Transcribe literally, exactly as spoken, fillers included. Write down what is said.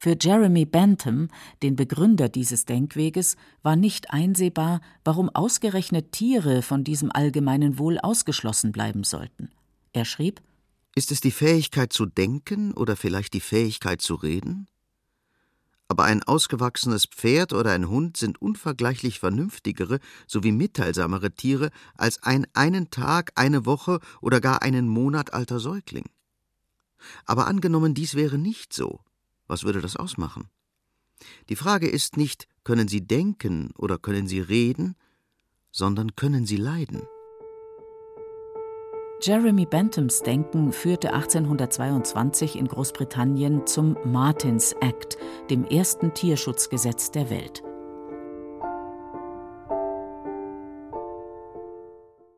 Für Jeremy Bentham, den Begründer dieses Denkweges, war nicht einsehbar, warum ausgerechnet Tiere von diesem allgemeinen Wohl ausgeschlossen bleiben sollten. Er schrieb: Ist es die Fähigkeit zu denken oder vielleicht die Fähigkeit zu reden? Aber ein ausgewachsenes Pferd oder ein Hund sind unvergleichlich vernünftigere sowie mitteilsamere Tiere als ein einen Tag, eine Woche oder gar einen Monat alter Säugling. Aber angenommen, dies wäre nicht so, was würde das ausmachen? Die Frage ist nicht, können Sie denken oder können Sie reden, sondern können Sie leiden? Jeremy Benthams Denken führte achtzehnhundertzweiundzwanzig in Großbritannien zum Martins Act, dem ersten Tierschutzgesetz der Welt.